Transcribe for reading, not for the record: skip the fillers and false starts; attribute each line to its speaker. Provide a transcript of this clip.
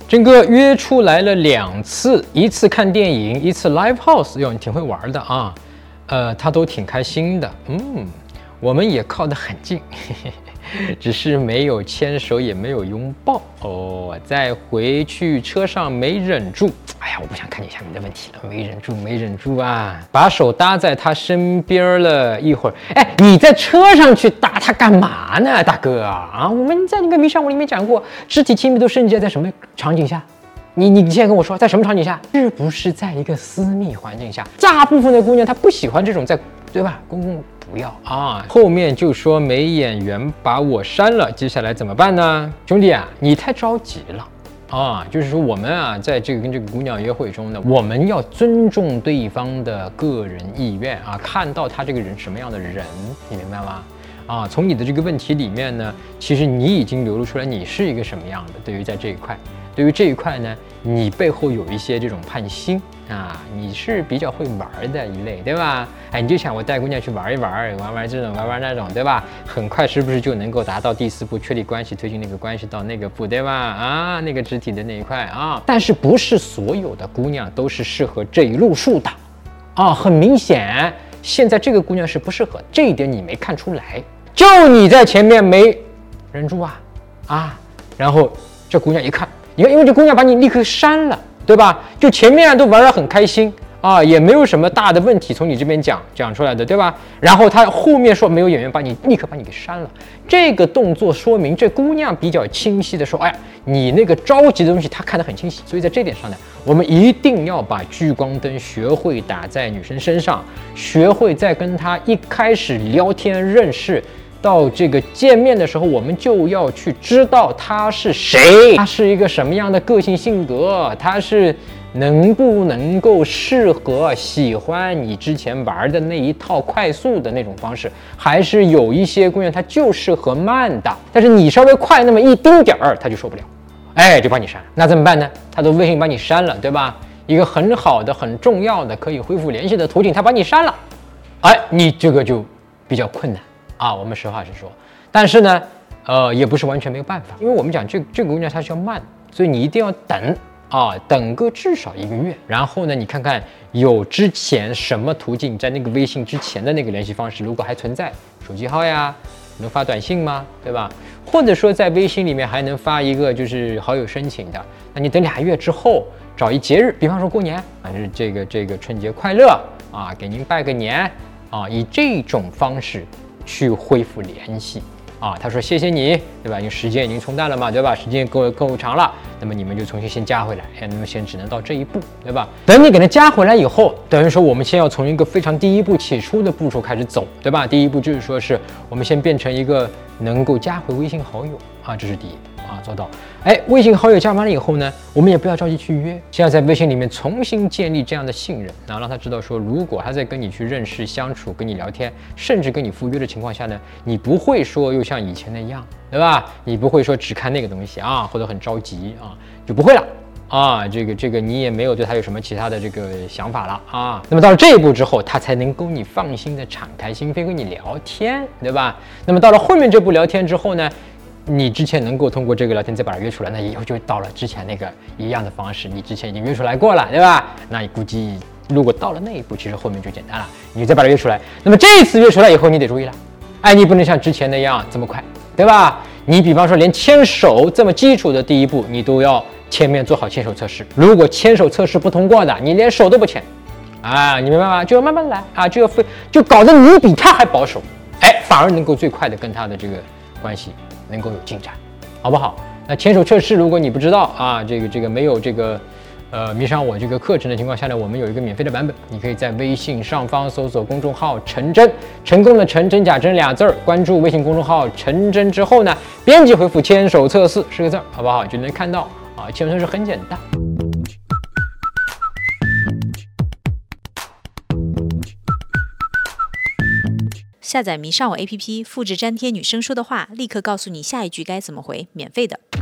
Speaker 1: 真哥约出来了2次，一次看电影，一次 live house， 哟，你挺会玩的啊。他都挺开心的，我们也靠得很近，只是没有牵手，也没有拥抱。再回去车上没忍住，哎呀，我不想看你下面的问题了，没忍住啊！把手搭在他身边了一会儿，哎，你在车上去搭他干嘛呢，大哥啊？我们在那个迷上我里面讲过，肢体亲密度升级在什么场景下？你现在跟我说，在什么场景下？是不是在一个私密环境下？大部分的姑娘她不喜欢这种在，对吧？公共不要啊。后面就说没眼缘把我删了，接下来怎么办呢？兄弟啊，你太着急了啊！就是说我们啊，在这个跟这个姑娘约会中呢，我们要尊重对方的个人意愿啊，看到他这个人什么样的人，你明白吗？啊，从你的这个问题里面呢，其实你已经流露出来你是一个什么样的。对于在这一块。对于这一块呢，你背后有一些这种盼心啊，你是比较会玩的一类，对吧？哎，你就想我带姑娘去玩一玩这种，玩那种，对吧？很快是不是就能够达到第4步确立关系，推进那个关系到那个步，对吧？啊，那个肢体的那一块啊，但是不是所有的姑娘都是适合这一路数的啊？很明显，现在这个姑娘是不适合，这一点你没看出来，就你在前面没忍住啊，然后这姑娘一看。因为这姑娘把你立刻删了，对吧？就前面都玩得很开心啊，也没有什么大的问题从你这边讲出来的，对吧？然后她后面说没有眼缘，立刻把你给删了。这个动作说明这姑娘比较清晰的说，哎，你那个着急的东西她看得很清晰。所以在这点上呢，我们一定要把聚光灯学会打在女生身上，学会在跟她一开始聊天认识。到这个见面的时候，我们就要去知道他是谁，他是一个什么样的个性性格，他是能不能够适合喜欢你之前玩的那一套快速的那种方式，还是有一些姑娘她就适合慢的，但是你稍微快那么一丁点儿，她就受不了，哎，就把你删了。那怎么办呢？她的微信把你删了，对吧？一个很好的、很重要的可以恢复联系的途径，她把你删了，哎，你这个就比较困难。啊，我们实话实说，但是呢，也不是完全没有办法，因为我们讲这个姑娘她需要慢，所以你一定要等啊，等个至少1个月，然后呢，你看看有之前什么途径，在那个微信之前的那个联系方式，如果还存在，手机号呀，能发短信吗？对吧？或者说在微信里面还能发一个就是好友申请的，那你等2月之后找一节日，比方说过年啊，是这个春节快乐啊，给您拜个年啊，以这种方式。去恢复联系啊，他说谢谢你，对吧？因为时间已经冲淡了嘛，对吧？时间够长了，那么你们就重新先加回来，那么先只能到这一步，对吧？等你给他加回来以后，等于说我们先要从一个非常第一步起初的步骤开始走，对吧？第一步就是说是我们先变成一个能够加回微信好友啊，这是第一步啊，做到。哎，微信好友加完了以后呢，我们也不要着急去约，先要在微信里面重新建立这样的信任，然后让他知道说，如果他在跟你去认识、相处、跟你聊天，甚至跟你赴约的情况下呢，你不会说又像以前那样，对吧？你不会说只看那个东西啊，或者很着急啊，就不会了啊。这个你也没有对他有什么其他的这个想法了啊。那么到了这一步之后，他才能够你放心的敞开心扉跟你聊天，对吧？那么到了后面这步聊天之后呢？你之前能够通过这个聊天再把他约出来，那以后就到了之前那个一样的方式，你之前已经约出来过了，对吧？那你估计如果到了那一步，其实后面就简单了，你再把他约出来。那么这一次约出来以后，你得注意了，哎，你不能像之前那样这么快，对吧？你比方说连牵手这么基础的第一步，你都要前面做好牵手测试。如果牵手测试不通过的，你连手都不牵，啊，你明白吗？就要慢慢来啊，就搞得你比他还保守，哎，反而能够最快的跟他的这个关系。能够有进展，好不好？那牵手测试，如果你不知道啊，这个没有这个迷上我这个课程的情况下呢，我们有一个免费的版本，你可以在微信上方搜索公众号陈真，成功的陈，真假真2字，关注微信公众号陈真之后呢，编辑回复牵手测试4个字，好不好？就能看到啊，牵手测试很简单。
Speaker 2: 下载迷上我 APP， 复制粘贴女生说的话，立刻告诉你下一句该怎么回，免费的。